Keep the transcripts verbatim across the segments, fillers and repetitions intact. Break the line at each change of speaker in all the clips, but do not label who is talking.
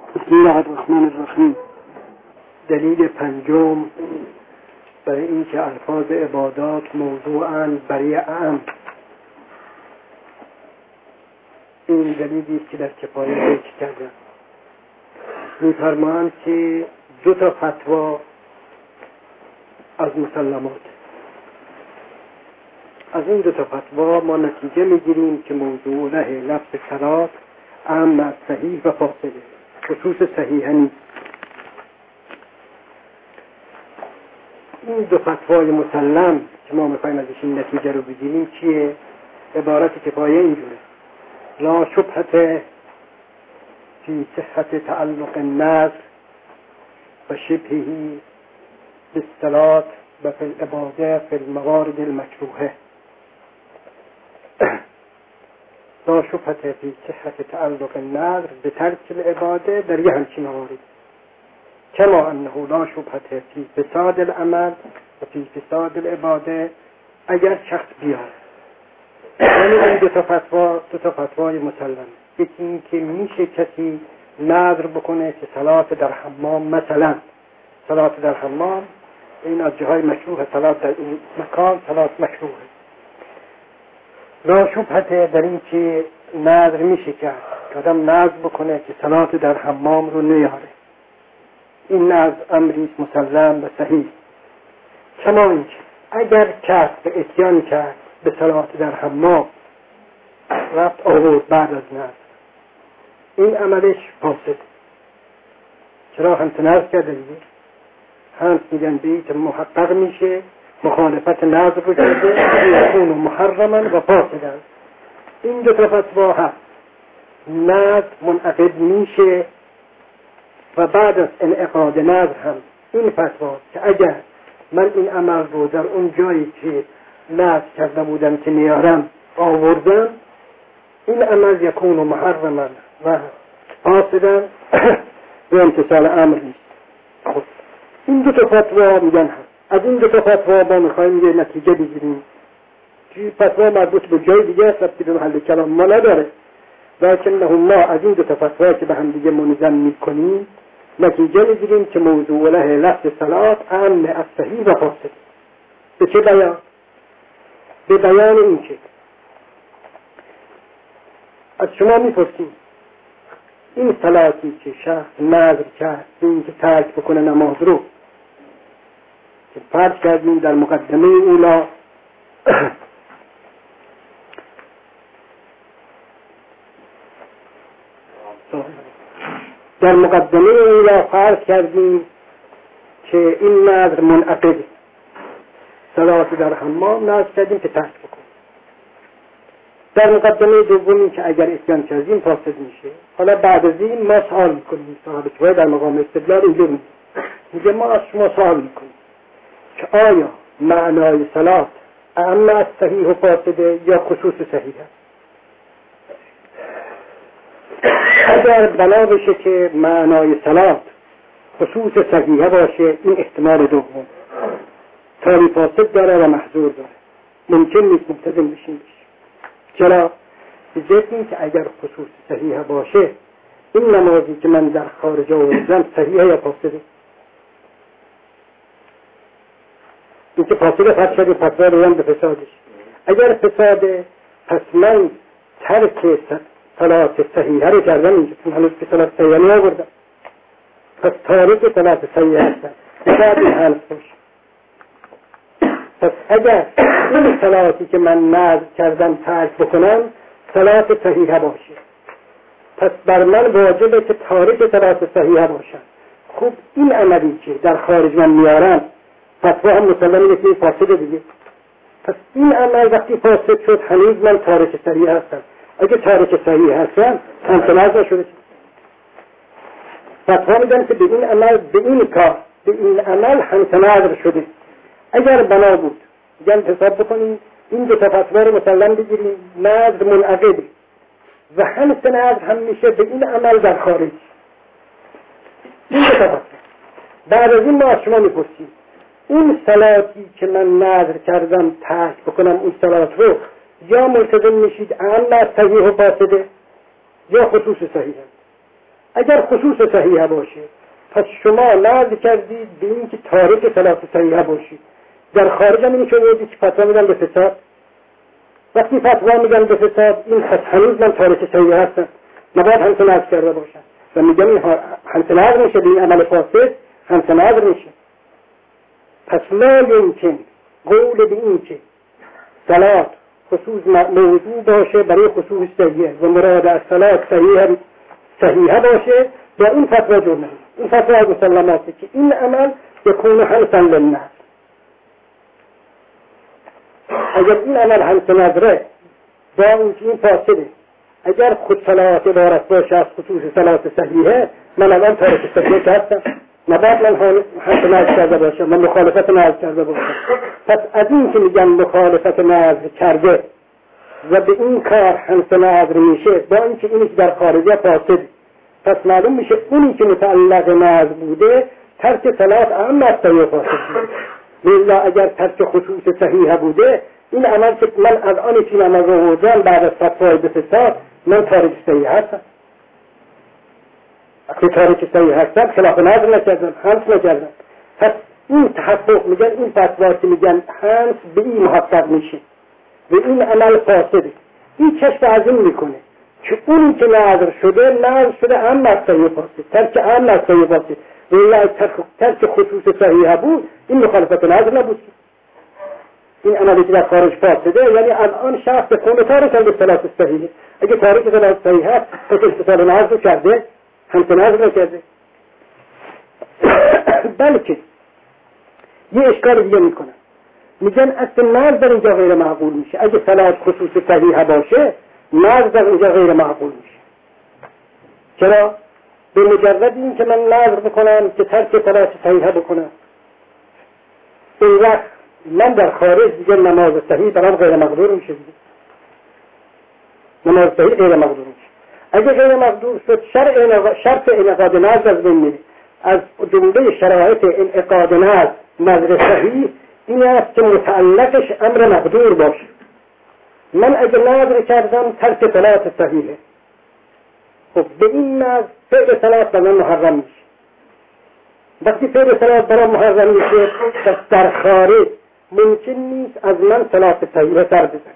بسم الله الرحمن الرحیم. دلیل پنجم برای اینکه الفاظ عبادات موضوعاً برای اعم. این دلیلی که در کفایه ذکر کردم. می‌فرمایند که دو تا فتوا از مسلمات، از این دو تا فتوا ما نتیجه میگیریم که موضوع له لفظ صلات اعم از صحیح و فاصله، خصوص صحیح نیست. این دو فتوای مسلم که ما میخوایم ازش این نتیجه رو بگیریم چیه؟ عبارت کفایه اینجوره: لا شبهة فی صحت تعلق النظر و شبهه بالصلاة و فی العباده فی الموارد المکروهه. لا شبهة فی صحت تعلق النظر به ترک العباده در یه همچین موارد، کما انه لا شبهة فی فساد العمل و فی فساد العباده اگر شخص بیاد. یعنی این دو تا فتوا دو تا فتوای مسلم. یکی این که میشه کسی نظر بکنه که صلات در حمام، مثلا صلات در حمام این از جاهای مشروع، صلات در این مکان صلات مشروعه. لا شبهة در این که نظر میشه کرد که آدم نظر بکنه که صلات در حمام رو نیاره. این نظر امری مسلم و صحیح. کما اینکه اگر کس به اتیان کرد به صلات در حمام رفت آورد بعد از نظر، این عملش فاسد. چرا؟ هم نظر کرده دیگه، هم میگن بیت محقق میشه، مخالفت نظر رو کرده، یکون محرما و فاسدا. این دو تا فتوا هست. نظر منعقد میشه و بعد از انعقاد نظر هم این فتوا که اگر من این عمل رو در اون جایی که نظر کرده بودم که نیارم آوردم، این عمل یکون محرما و فاسدا و امتثال امر نیست. خب این دو تا فتوا میگن هم. از این دو تا فتوا ما میخوایم یه نتیجه بگیریم که فتوا مربوط به جای دیگه است، ربطی به محل کلام ما نداره، لیکن ما از این دو تا فتوا که به هم دیگه منظم میکنیم نتیجه میگیریم که موضوع له لفظ صلات اعم از صحیح و فاسد. به چه بیان؟ به بیان این که از شما میپرسیم این صلاتی که شخص نظر کرد به این که ترک بکنه نماز رو، که فرض کردیم در مقدمه اولا در مقدمه اولا فرض کردیم که این نظر منعقده، صلات در حمام نظر کردیم که ترک بکنه. در مقدمه دومی که اگر اتیان کردیم فاسد میشه. حالا بعد از این ما سوال میکنیم، صاحب کفایه در مقام استدلال اینجور میگه میگه ما از شما سوال میکنیم که آیا معنای صلات اعم از صحیح و فاسده یا خصوص صحیح هست؟ اگر بنا بشه که معنای صلات خصوص صحیحه باشه، این احتمال دوم تاری فاسد داره و محظور داره، ممکن نیست ملتزم بشیم بشه. چرا؟ بجهت این که اگر خصوص صحیحه باشه، این نمازی که من در خارج آوردم صحیحه یا فاسده؟ این که فاسده فرض شده فتوا رو به فسادش. اگر فساده، پس من ترک صلات صحیحه رو کردم، اینجا چون هنوز که صلات صحیحه نمی آوردم، پس تارک صلات صحیحه هستم. باید این حلف باشه. پس اگر این صلاتی که من نظر کردم ترک بکنم صلات صحیحه باشه، پس بر من واجبه که تارک صلات صحیحه باشم. خب این عملی که در خارج من میارم فتوا هم مسلمه که فاسده دیگه. پس این عمل وقتی فاسد شد هنوز من تارک صحیحه هستم. اگه تارک صحیحه هستم همسناز نشده. فتوا میدن که به این عمل به این کار به این عمل همسناز شده. اگر بنا بود میگن حساب بکنیم این دو تا فتوا رو مسلم بگیریم، نظر منعقده و همس نظر هم میشه به این عمل در خارج. این دو تا فتوا. بعد از این ما از شما میپرسیم اون صلاتی که من نظر کردم ترک بکنم اون صلات رو یا ملتزم میشید اعم از صحیح و فاسده یا خصوص صحیحه. اگر خصوص صحیحه باشه پس شما نظر کردید به این که تارک صلات صحیحه باشید. در خارج هم این شده که فتوا میدن به فساد. وقتی فتوا میدن به فساد این پس هنوز من تارک صحیحه هستم، نباید همسه نظر کرده باشم و میگم این همسه نظر میشه به این عمل فاسد، همسه نظر میشه. پس لا یمکن قول به این که صلات خصوص موضوع باشه برای خصوص صحیحه و مراد از صلات صحیحه صحیحه باشه با این فتوا جور نمید. این فتوا از مسلماته که این عمل یکون حنسا للنظر. اگر این عمل حنس نظره با اینکه این فاسده، اگر خود صلات عبارت باشه از خصوص صلات صحیحه، من الان تارک صحیحه که هستم، نباید من حنس نظر کرده باشم، من مخالفت نظر کرده باشم. پس از این که میگن مخالفت نظر کرده و به این کار حنس نظر میشه با اینکه اینی که در خارجه فاسده، پس معلوم میشه اونی که متعلق نظر بوده ترک صلات اهم از صحیح فاسد بوده. لذا اگر ترک خصوص صحیحه بوده، این عمل که من از آنی که عمل رو وجدان بعد از فتوای به فساد من تارک صحیح هستم. اگه تارک صحیح هستم خلاف نظر نکردم، حنس نکردم. پس این تحقق میگن این فتوا که میگن حنس به این محقق میشه و این عمل فاسده، این کشف از این میکنه که اونی که نظر شده نظر شده هم از صحیح فاسد، ترک هم از صحیح فاسد و یا ترک خصوص صحیحه بود، این مخالفت نظر نبود. این عملی که در خارج فاسده یعنی الان شخص خونه تارک هم به صلات صحیحه. اگه تارک صلات صحیحه پس اتصال نظر کرده، همسه نظر نکرده. بلکه یه اشکال دیگه میکنن، میگن اصلا نظر در اینجا غیر معقول میشه. اگه صلات خصوص صحیحه باشه نظر در اینجا غیر معقول میشه. چرا؟ به مجرد این که من نظر بکنم که ترک صلات صحیحه بکنم، این وقت من در خارج دیگه نماز صحیح برام غیر مقدور میشه دیگه. نماز صحیح غیر مقدور میشه. اگه غیر مقدور شد شرط شرط انعقاد نظر از بین میره. از جمله شرایط انعقاد نظر نظر صحیح این است که متعلقش امر مقدور باشه. من اگه نظر کردم ترک صلات صحیحه، خب به این نظر فعل صلات برام محرم میشه. وقتی فعل صلات برام محرم میشه پس در خارج ممکن نیست از من صلات صحیحه سر بزن.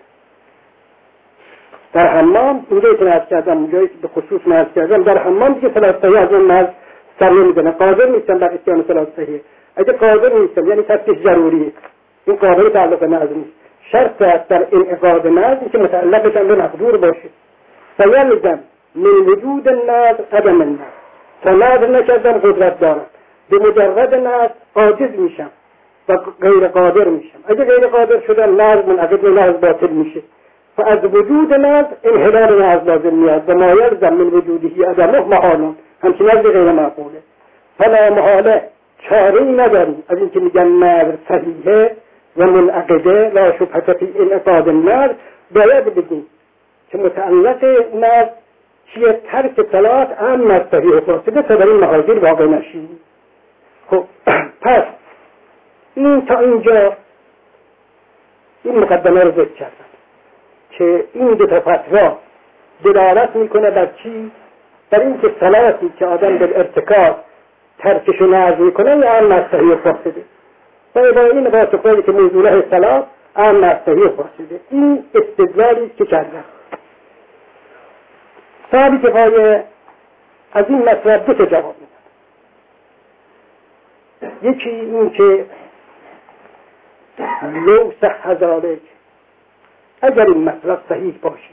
در حمام اونجایی که نظر کردم، اونجایی که به خصوص نظر کردم، در حمام دیگه صلات صحیحه از من نظر سر نمیزنه. قادر نیستم بر اتیان صلات صحیحه. اگه قادر نیستم یعنی ترکش ضروریه، این قابل تعلق نظر نیست. شرط است در انعقاد نظر که متعلقش امر مقدور باشه. فیلزم من وجود النظر عدم النظر. تا نظر نکردم قدرت دارم، به مجرد نظر عاجز میشم و غیر قادر میشم. اگه غیر قادر شدم نظر منعقد نظر باطل میشه. فاز وجود نظر انحلال نظر لازم میاد و ما یلزم من وجودی عدمه محال، همچین نظر غیر معقوله. فلا محاله، چاره‌ای نداریم از اینکه میگن نظر صحیحه و منعقده لا شبهه فی انعقاد النظر، باید بگیم که متعلق نظر چیه؟ ترک صلات هم از صحیح فاسده تا در این محاضر واقع نشید. خب پس این تا اینجا این مقدمه رو ذکر کردم که این دو تا فتوا دلالت میکنه بر چی؟ بر این که صلاتی که آدم به ارتکاب ترکش و نظر میکنه یا هم از صحیح فاسده و با این واسطه‌ای که موضوع صلات هم از صحیح فاسده. این استدلالی که کردم. ثابت پای از این مطلب دو تا جواب میدن. یکی این که لو صح ذلک، اگر این مطلب صحیح باشه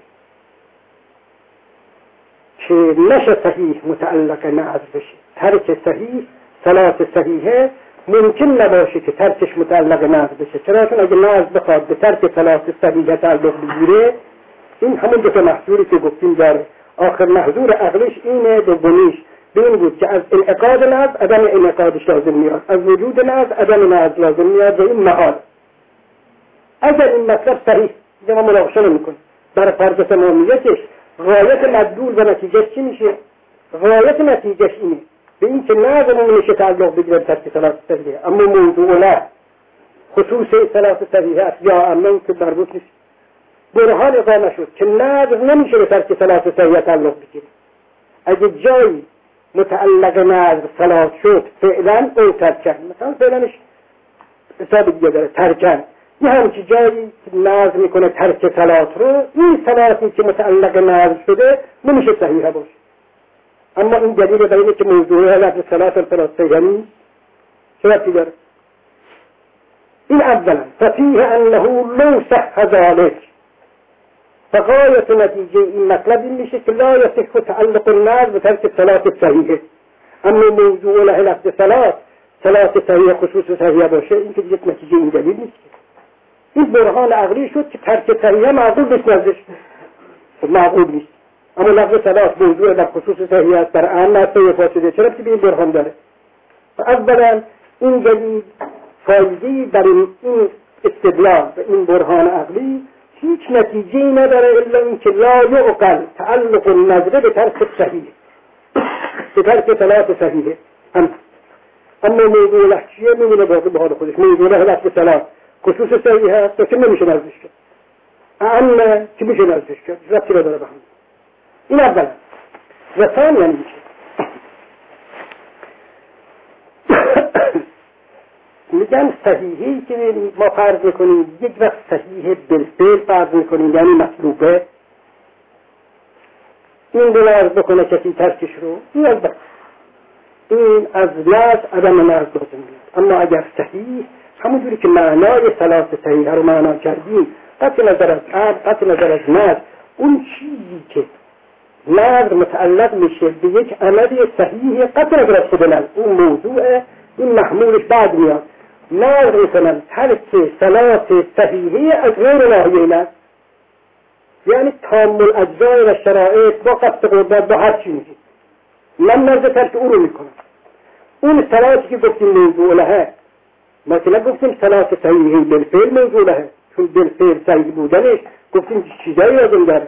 که نشه صحیح متعلق نظر بشه، ترک صحیح صلات صحیحه ممکن نباشه که ترکش متعلق نظر بشه. چرا؟ چون اگه نظر بخواد به ترک صلات صحیحه تعلق بگیره، این همون دو تا محظوری که گفتیم داره. آخر محظور عقلش اینه، دومیش به این بود که از انعقاد نظر عدم انعقادش لازم میاد، از وجود نظر عدم نظر لازم میاد و این محال. اگر این مطلب صحیح دیگه ما مناقشه نمی‌کنیم. در فرض تمامیتش غایت مدلول و نتیجهش چی میشه؟ غایت نتیجهش اینه به این که نظرمون میشه تعلق بگیره ترک صلات صحیحه، اما موضوع نه خصوص صلات صحیحه است یا اما که مربوط نیست. برهان اقامه شد که نظر نمیشه به ترک صلات صحیحه تعلق بگیره. اگه جایی متعلق نظر صلات شد فعلا او ترکن، مثلا فعلنش حساب دیگه داره ترکن، یه همچی جایی که نظر میکنه ترک صلات رو، این صلاتی که متعلق نظر شده نمیشه صحیحه باشه. اما این دلیل برای اینه که موضوع لفظ صلات الصلات صحیحه نیست. چه وقتی داره؟ این اولا ففیه انه لو صح ذلك، فغایت نتیجه این مطلب این میشه که لا یصح تعلق النظر به ترک صلات صحیحه. اما موضوع له لفظ صلات صلات صحیحه خصوص صحیحه باشه، این که دیگه نتیجه این دلیل نیست. این برهان عقلی شد که ترک صحیحه معقول نیست، نزدش معقول نیست. اما لفظ صلات موضوع در خصوص صحیحه است، در عام نصیحه فاسده، چرا که به این برهان داره؟ اولا این دلیل فایده‌ای در این استدلال و این برهان عقلی هیچ نتیجه‌ای نداره الا اینکه لا یعقل تعلق النظر به ترک صحیح، به ترک صلات صحیحه. هم اما موضوع لحظیه میمونه باقی به حال خودش. موضوع لحظ صلات خصوص صحیح هست که نمیشه نزدش کرد، اما که میشه نزدش کرد، ربطی نداره به هم. این اولا. و ثانیاً میشه میگن صحیحی که ما فرض میکنیم یک وقت صحیح بالفعل فرض میکنیم، یعنی مطلوبه، این رو عرض بکنه کسی ترکش رو، این البته این از لحظ عدم نرز لازم میاد. اما اگر صحیح همونجوری که معنای صلات صحیح رو معنا کردیم، قطع نظر از عرض، قطع نظر از نرز، اون چیزی که نرز متعلق میشه به یک عملی صحیح قطع نظر از خود نرز، اون موضوع این محمولش بعد میاد. نظر میکنن ترک صلات صحیحه از غیر ناحیه نظر، یعنی تام الاجزاء و شرایط با قصد قربت با هر چی میگه من نظر ترک او رو میکنم. اون صلاتی که گفتیم موضوع لها، مثلا گفتیم صلات صحیحه بالفعل موضوع لها، چون بالفعل صحیح بودنش گفتیم چیزایی لازم داره،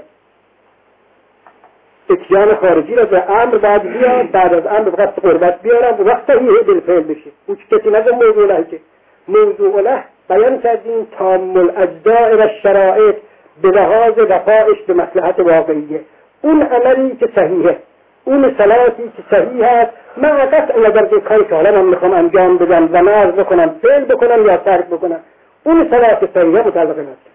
اتیان خارجی را به امر بعد بیاد، بعد از امر به قصد قربت بیارم و وقت صحیحه بالفعل بشه. اون کسی نظر موضوع له که موضوع له بیان کردیم تام الاجزاء و شرایط به لحاظ وفایش به مصلحت واقعیه. اون عملی که صحیحه، اون صلاتی که صحیح است، من قطع نظر به کاری که حالا من میخوام انجام بدم و نظر بکنم، فعل بکنم یا ترک بکنم، اون صلات صحیحه متعلق نظر.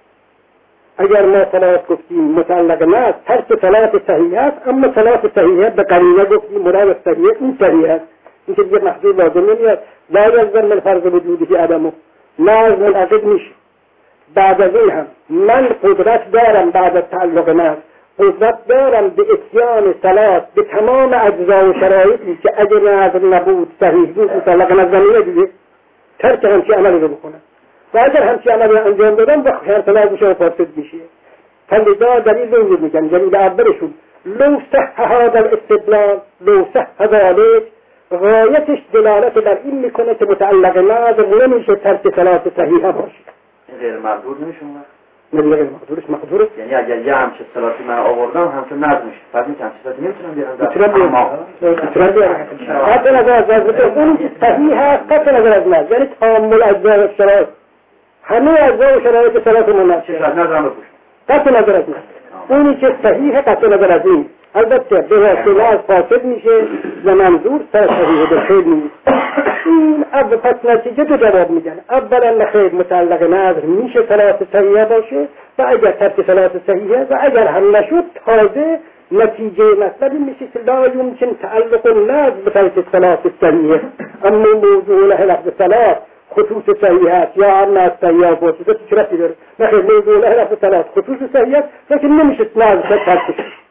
اگر ما صلات گفتیم متعلق نظر، ترک صلات صحیح است، اما صلات صحیحه به قرینه گفتیم مراد صحیح این صحیح است، این که دیگه محضور لازم نمیاد. لا یلزم من فرض وجودی عدمه، نظر منعقد میشه. بعد از این هم من قدرت دارم، بعد از تعلق نظر قدرت دارم به اتیان صلات به تمام اجزا و شرایطی که اگر نظر نبود صحیح بود متعلق نظر نمیه دیگه، ترک همچی عملی رو بکنم. و اگر همچی عملی انجام دادم با خیار صلاح میشه و فاسد میشه. فلذا دلیل رو میگن، دلیل اولشون لو صح هذا الاستدلال لو صح ذلك، غایتش دلالت بر این میکنه که متعلق نظر نمیشه ترک صلات صحیحه باشه.
غیر مقدور نمیشه اون
نه غیر مقدورش مقدوره،
یعنی اگر یه همچه صلاتی من آوردم همچه نظر میشه، پس این همچه صلاتی نمیتونم بیارم
میتونم بیارم میتونم بیارم قطع نظر از نظر اون که صحیح هست، قطع نظر از نظر، یعنی تامل اجزا و شرایط، همه اجزا و شرایط صلات من
چه از نظرم بپوشم،
قطع نظر از نظر اونی که صحیح قطع نظر از این، البته به واسطه از فاسد میشه و منظور سر صحیح به خیر نیست. این اول پس نتیجه دو جواب میدن. اولا نخیر متعلق نظر میشه صلات صحیحه باشه و اگر ترک صلات صحیحه، و اگر هم نشد تازه نتیجه مطلبی میشه که لا یمکن تعلق النظر به ترک صلات صحیحه. اما موضوع له لفظ صلات خصوص صحیح است یا هم نه صحیح باشه تو چرا داره؟ نخیر موضوع له لفظ صلات خصوص صحیح است لیکن نمیشه نظر ترک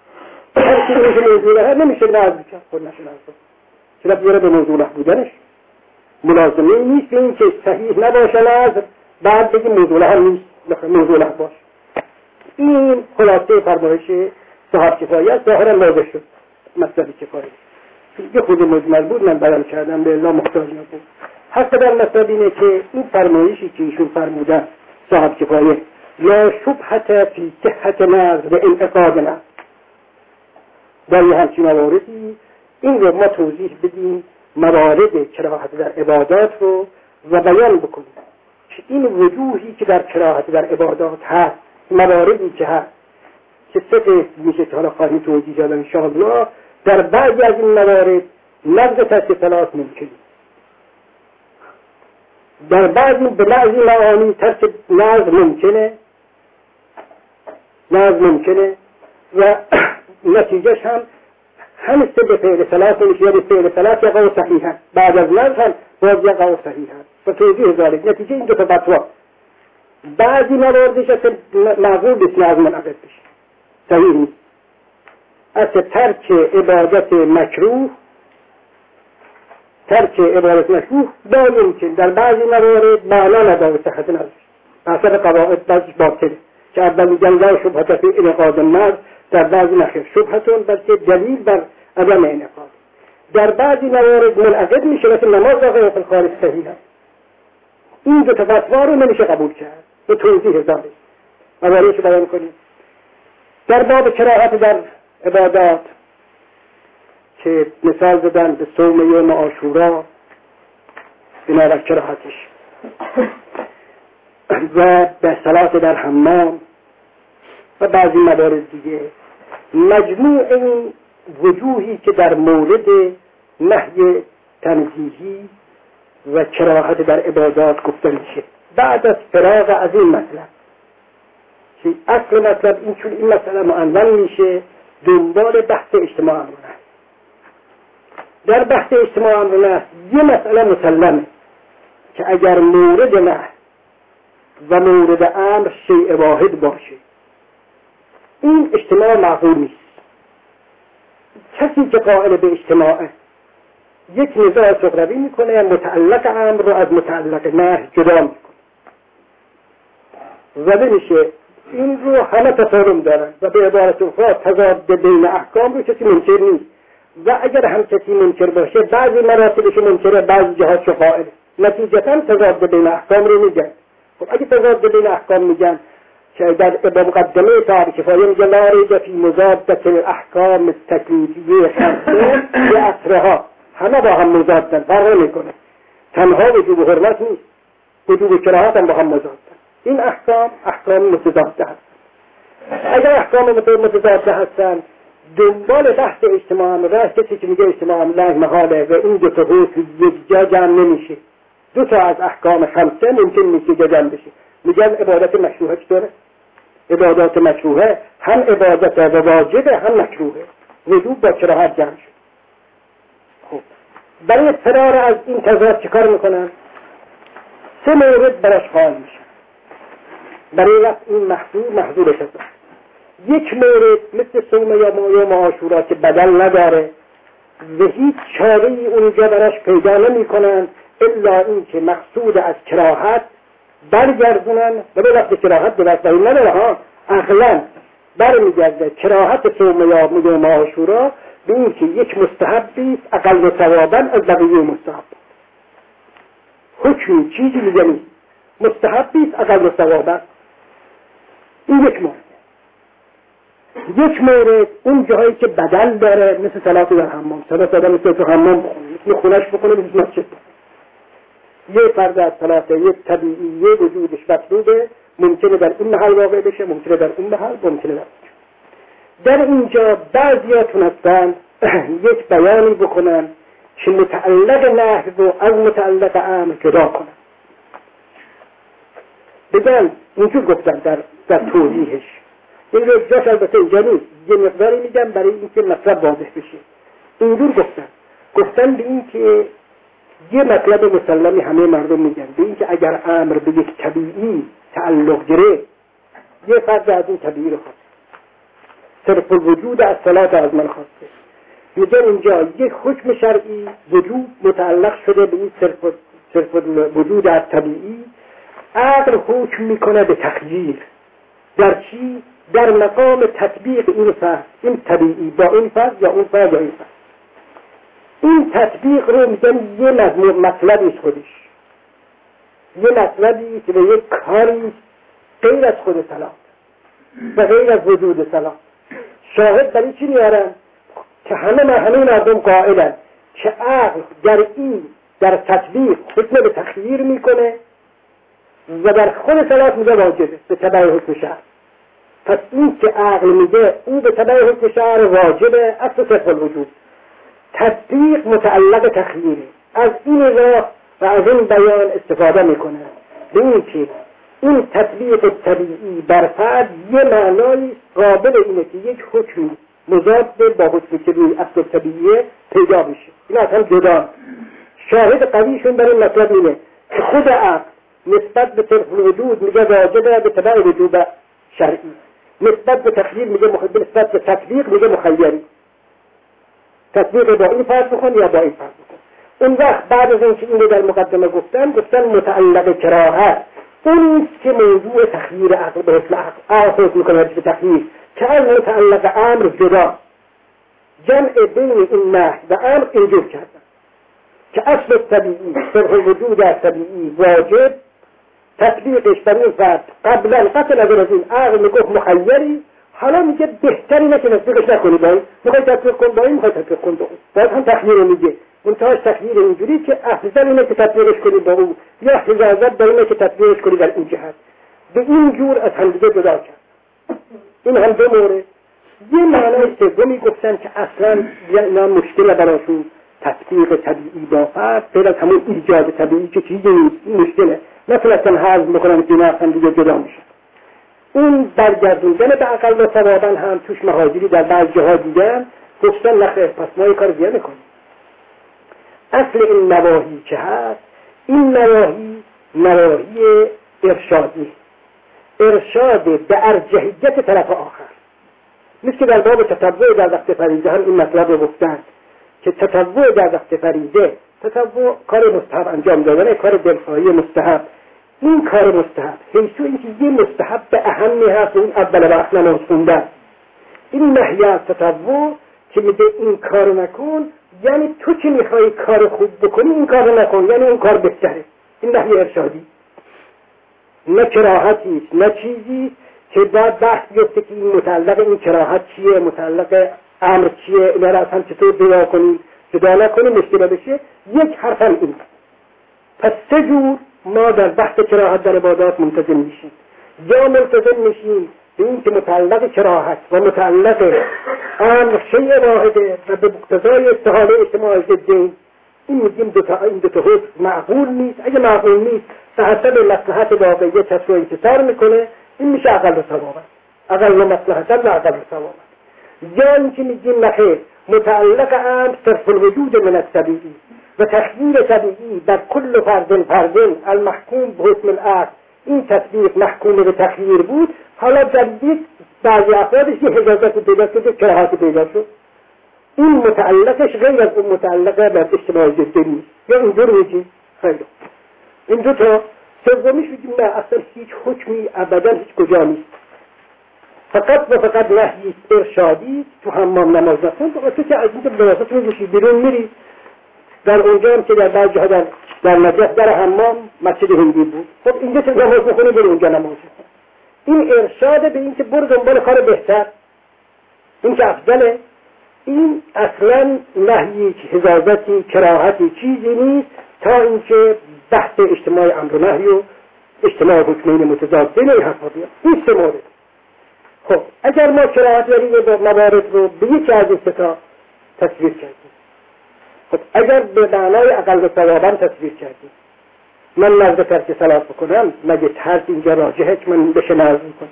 هر چیزی که موضوع له نمیشه نظر کرد، خود نشه نظر چرا بیاره به موضوع له بودنش. ملازمه نیست این که صحیح نباشه نظر بعد بگیم موضوع له نیست، موضوع له باشه. این خلاصه فرمایش صاحب کفایه است. ظاهرا واضح شد مطلب کفایه، یه خود مجمل بود من بیان کردم، به الله محتاج نبود. حتی در مطلب اینه که این فرمایشی که ایشون فرمودن صاحب کفایه لا شبهت فی صحت نظر و انعقاد نظر، در یه همچین مواردی این رو ما توضیح بدیم، موارد کراهت در عبادات رو و بیان بکنیم که این وجوهی که در کراهت در عبادات هست، مواردی که هست که سه قسم میشه که حالا خواهیم توضیح دادن انشاءالله. در بعضی از این موارد نقض ترک صلات ممکنه. در بعضی به بعضی معانی ترک نقض ممکنه نقض ممکنه و نتیجهش هم همیشه به فعل صلات میشه، یا به فعل صلات یقع صحیحا، بعد از نقض هم باز یقع صحیحا. و توضیح ذلك نتیجه این دو تا فتوا بعضی مواردش اصلا معقول نیست نقض منعقد بشه، صحیح نیست. اصلا ترک عبادت مکروه ترک عبادت مکروه با ممکن در بعضی موارد معنا نداره، صحت نداره، حسب قواعد بعضیش باطله که اول میگن لا شبهة فی انعقاد النقض، در بعضی نخیر شبهتون، بلکه دلیل بر عدم انعقاد. در بعضی موارد منعقد میشه، مثل نماز واقعا فی الخارج صحیح هست. این دو تا فتوا رو نمیشه قبول کرد. به توضیح ذلك اولیش بیان کنیم. در باب کراهت در عبادات که مثال زدن به صوم یوم عاشورا بنابر کراهتش و به صلات در حمام و بعضی موارد دیگه، مجموع این وجوهی که در مورد نهی تنزیهی و کراهت در عبادات گفته میشه بعد از فراغ از این مطلب که اصل مطلب این چون این مسئله معنون میشه دنبال بحث اجتماع امرونه. در بحث اجتماع امرونه یه مسئله مسلمه که اگر مورد نهی و مورد امر شیء واحد باشه این اجتماع معقول نیست. کسی که قائل به اجتماعه یک نزاع سخروی میکنه، متعلق امر رو از متعلق نهی جدا میکنه، زده میشه. این رو همه تسالم دارن و به عبارت اخرى تضاد بین احکام رو کسی منکر نیست و اگر هم کسی منکر باشه بعضی مراتبش منکره، بعضی جهاتش قائله، نتیجتا تضاد بین احکام رو میگن. خب اگه تضاد بین احکام میگن که در مقدمه تعریف کفایه میگن لا ریب فی مضادة الاحکام التکلیفیه خمسه به اصرها، همه با هم مضادن، فرق نمیکنه. تنها وجوب حرمت نیست، وجوب کراهت هم با هم مضادن. این احکام احکام متضاده هستن. اگر احکام متضاده هستن دنبال بحث اجتماع امر کسی که میگه اجتماع امر محاله و این دو تا حکم یک جا جمع نمیشه، دو تا از احکام خمسه ممکن نیست که جمع بشه. میگن عبادت مشروعه چطوره؟ عبادات مشروعه هم عبادت و واجبه هم مکروهه، وجوب با کراهت جمع شد. خب برای فرار از این تضاد چیکار میکنن؟ سه مورد براش قائل میشن برای وقت این محظور محظورش هست. یک مورد مثل صوم یا یوم عاشورا که بدل نداره و هیچ چاره‌ای اونجا براش پیدا نمیکنن الا این که مقصود از کراهت برگردونن و به وقت کراهت به وقت این نداره ها، اخلاً برمیگرده کراهت صوم یا یوم عاشورا به این که یک مستحبی اقل ثوابا از بقیه مستحب، حکمی چیزی دیگه نیست، مستحبی اقل ثوابا. این یک مورد. یک مورد اون جایی که بدل داره مثل صلات در حمام، صلات آدم مثل تو حمام بخونه، مثل خونش بخونه، مثل مسجد بخونه. یه فرد از صلات یک طبیعیه وجودش مطلوبه، ممکنه در این محل واقع بشه، ممکنه در اون محل، ممکنه در اونجا. در اینجا بعضیا تونستن یک بیانی بکنن که متعلق نهی رو از متعلق امر جدا کنن. بگن اینجور گفتن در در توضیحش، این رو جاش البته اینجا نیست، یه مقداری میگم برای اینکه مطلب واضح بشه. اینجور گفتن گفتن به این که یه مطلب مسلمی همه مردم میگن به این که اگر امر به یک طبیعی تعلق گره، یه فرد از این طبیعی رو خواسته، صرف الوجود از صلات از من خواسته، میگن اینجا یک حکم شرعی وجود متعلق شده به این صرف صرف الوجود از طبیعی، عقل حکم میکنه به تخییر. در چی؟ در مقام تطبیق این فرد، این طبیعی با این فرد یا اون فرد یا این فرد. این تطبیق رو میگن یه مطلبی خودش، یه مطلبی که به یک کاری غیر از خود صلات و غیر از وجود صلات. شاهد برای چی میارن؟ که همه همه مردم قائلن که عقل در این در تطبیق حکم به تخییر میکنه و در خود صلات میگه واجبه به تبع حکم شرع. پس این که عقل میگه او به تبع حکم شرع واجبه، اصل صرف الوجود. تطبیق متعلق تخییره. از این راه و از این بیان استفاده میکنه به این که این تطبیق طبیعی بر فرد یه معنای قابل اینه که یک حکم مضاد با حکمی که روی اصل طبیعیه پیدا بشه. این اصلا جدا. شاهد قویشون برای مطلب اینه که خود عقل نسبت به طرف الوجود میگه واجبه به تبع وجوب شرعی، نسبت به تخییر میگه مخ... نسبت به تطبیق میگه مخیری. تطبیق با این فرض بکن یا با این فرض بکن. اون وقت بعد از اینکه اینو در مقدمه گفتن گفتن متعلق کراهت اونیست که موضوع تخییر عقل به حکم عقل آخذ میکنه به تخییر که از متعلق امر جدا. جمع بین این نهی و امر اینجور کردن که اصل طبیعی صرف وجود در طبیعی واجب، تطبیقش بر این فرد قبلا قتل از این عقل میگفت مخیری، حالا میگه بهتری نه که تطبیقش نکنی با این، میخوای تطبیق کن با این، میخوای تطبیق کن با اون. باید هم تخییر میگه منتهاش تخییر اینجوری که افضل اینه که تطبیقش کنی با اون یا حجازت در اینه که تطبیقش کنی در این جهت. به این جور از هم دیگه جدا کرد. این هم دو مورد. یه معنای سومی گفتن که اصلا اینا مشکل براشون تطبیق طبیعی با فرد غیر از همون ایجاد طبیعی که چیزی نیست، مشکله، نتونستن حذف میکنن که اینا اصلا دیگه جدا میشن. اون برگردوندن به عقل و ثوابن هم توش مهاجری در بعض جاها دیدن گفتن نخیر پس ما این کار دیگه نکنیم. اصل این نواهی که هست این نواهی نواهی ارشادی، ارشاد به ارجحیت طرف آخر. مثل که در باب تطوع در وقت فریضه هم این مطلب رو گفتن که تطوع در وقت فریضه، تطوع کار مستحب انجام دادن، کار دلخواهی مستحب، این کار مستحب حیث اینکه یه مستحب به اهمی هست اون اول وقت نماز خوندن. این نهی از تطوع که میگه این کار نکن یعنی تو که میخوای کار خوب بکنی این کار نکن، یعنی این کار بهتره. این نهی ارشادی، نه کراهتی است نه چیزی که باید بحث بیفته که این متعلق این کراهت چیه، متعلق امر چیه، اینا را اصلا چطور جدا کنیم جدا نکنیم مشکل بشه. یک حرف هم این. پس سه جور ما در بحث کراهت در عبادات منتظم میشیم. یا منتظم میشیم به این که متعلق کراهت و متعلق امر شیء واحده و به مقتضای استحاله اجتماع ضدین، این میگیم دو تا این دو تا حکم معقول نیست. اگه معقول نیست به حسب مصلحت واقعیه کس رو انتصار میکنه، این میشه اقل ثوابه، اقل مصلحت و اقل ثوابه. یا اینکه میگیم نخیر متعلق امر صرف الوجود من الطبیعی و تخییر طبیعی در کل فرد فرد المحکوم به حکم العقل، این تطبیق محکوم به تخییر بود، حالا در یک بعضی افرادش یه حجازت پیدا شد و کراهت پیدا شد. این متعلقش غیر از اون متعلقه بر اجتماع ضدی نیست. یا اینجور میگیم خیلی این دو تا. سومیش میگیم نه اصلا هیچ حکمی ابدا هیچ کجا نیست، فقط و فقط نهی ارشادی. تو حمام نماز نخون تو که از اینکه بناسط میگوشی بیرون میری، در اونجا هم که در بعض جاها در, در نجف در حمام مسجد هندی بود، خب اینجا که نماز بخونی برو اونجا نماز بخون. این ارشاد به این که برو دنبال کار بهتر، این که افضله. این اصلا نهی حجازتی کراهتی چیزی نیست تا اینکه بحث اجتماع امر و نهی و اجتماع حکمین متضاد بین این حرفا بیاد. این سه مورد. خب اگر ما کراهت داریم موارد رو به یکی از این سه تا تصویر کردیم، خب اگر به معنای اقل ثوابن تصویر کردیم، من نزد ترک صلات بکنم مگه ترک اینجا راجحه که من بشه نزد کنم؟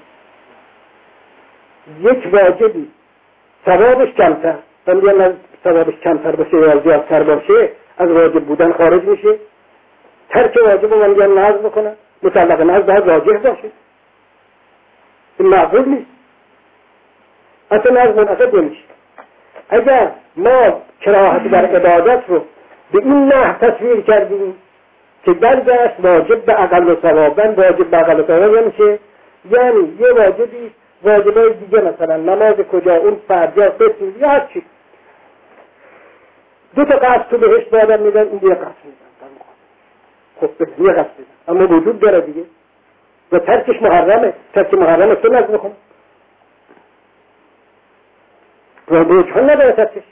یک واجبی ثوابش کمتر و میگم ثوابش کمتر باشه یا زیادتر باشه از واجب بودن خارج میشه. ترک واجب رو من میگم نزد بکنم، مطلق نزد باید راجح باشه. این معقول نیست، اصلا نزد منعقد نمیشه. اگر ما کراهت در عبادت رو به این نحو تصویر کردیم که برگشت واجب به اقل و ثوابن، واجب به اقل و ثوابن میشه، یعنی یه واجبی واجبای دیگه مثلا نماز کجا اون فرد یا قسم یا هر چی، دو تا قصد تو بهشت بادم میدن، این یه قصد میدن، خب یه قصد میدن اما وجود داره دیگه و ترکش محرمه. ترک محرمه تو نزد بخون و بوجه نداره ترکش.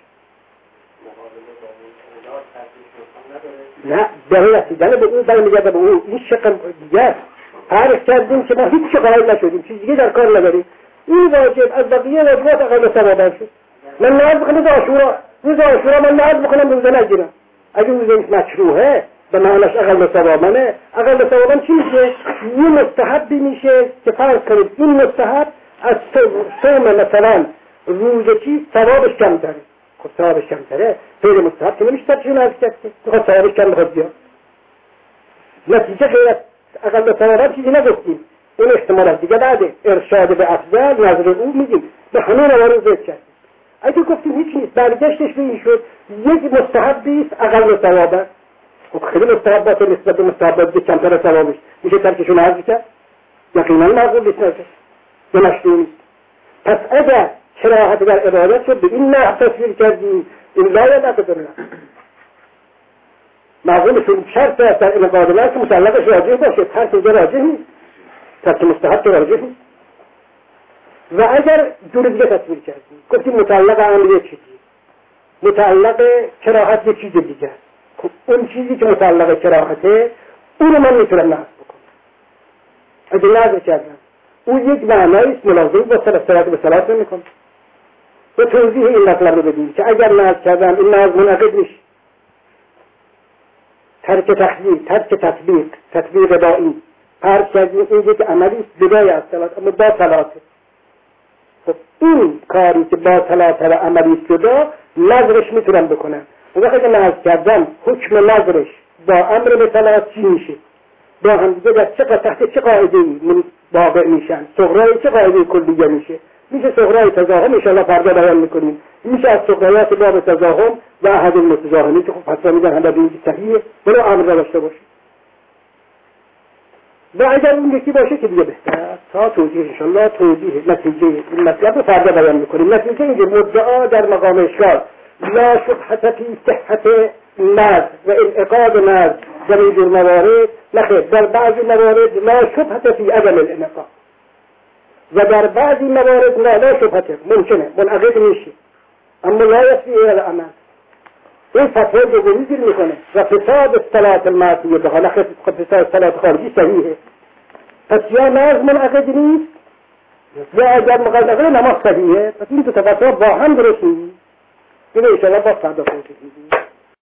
نه برای رسیدن به اون برمیگرده به اون. این شقم دیگه فرض کردیم که ما هیچ قائل نشدیم، چیز دیگه در کار نداریم. این واجب از بقیه واجبات اقل ثوابن شد. من نماز بخونم عاشورا روز عاشورا من ناز بکنم روزه نگیرم. اگه روزه مکروهه به معناش اقل ثوابانه، اقل ثوابان چی میشه؟ یه مستحبی میشه که فرض کنید این مستحب از صوم مثلا روزه چی ثوابش کمتره. خب ثوابش کمتره غیر مستحب که نمیشه ترجیح ناز کرد که بخواد ثوابش کم بخواد بیاد. نتیجه غیر از اقل ثوابان چیزی نگفتیم. این احتمالات دیگه بعده ارشاد به افضل نظر او میگیم به همه موارد ذکر کردیم. اگه گفتیم هیچ نیست برگشتش به این شد یک مستحبی است اقل ثوابه. خب خیلی مستحبات نسبت به مستحبات که کمتر ثوابش میشه ترکشون عرض کرد؟ یقینا معقول نیست نظر یا مشروع نیست. پس اگر کراهت در عبادت شد به این نحو تصویر کردیم این لا یدعو دارنا معقولشون شرط است در انقاذ الله که مطلقش راجع باشه. ترک اینجا راجع نیست، ترک مستحب راجع نیست. و اگر جور دیگه تصویر کردیم گفتیم مطلق امر یک چیزی، مطلق کراهت یک چیز دیگه. خب اون چیزی که مطلق کراهته اون رو من میتونم نحض بکنم. اگه نحض کردم اون یک معناییست ملازم با صلات به صلات نمیکنم. و توضیح این مطلب رو بدیم که اگر نحض کردم این نحض منعقد میشه. ترک تخییر، ترک تطبیق، تطبیق دائی فرض کردیم این یک عملی جدای از صلات اما با صلاته. خب این کاری که با صلات و عملی جدا نظرش میتونم بکنم. اون وقتی که نظر کردم حکم نظرش با امر به صلات چی میشه؟ با هم دیگه در چه تحت چه قاعده‌ای واقع میشن؟ صغرای چه قاعده کلیه میشه؟ میشه صغرای تزاحم ان شاء الله فردا بیان میکنیم. میشه از صغرایات باب تزاحم و احد المتزاحمی که خب حتما میگن هم این صحیحه ولی امر داشته باشه. و اگر اون یکی باشه که دیگه بهتر تا توضیح ان شاء الله توضیح نتیجه این مطلب رو فردا بیان میکنیم. نتیجه اینه مدعا در مقام اشکال لا شبهة فی صحت نظر و انعقاد نظر جمعی در موارد نخیر در بعضی موارد لا شبهة فی عدم الانعقاد و در بعضی موارد لا لا شبهة ممکنه منعقد میشه اما لا یفی الى العمل. این فتوی دومی گیر میکنه و فساد صلات المعصیه به حال خود فساد صلات خارجی صحیحه. پس یا نظر منعقد نیست یا اگر مقدمه نماز صحیحه. پس این دو تا فتوا با هم درست نیست. این اشاره با فردا توضیح میدیم.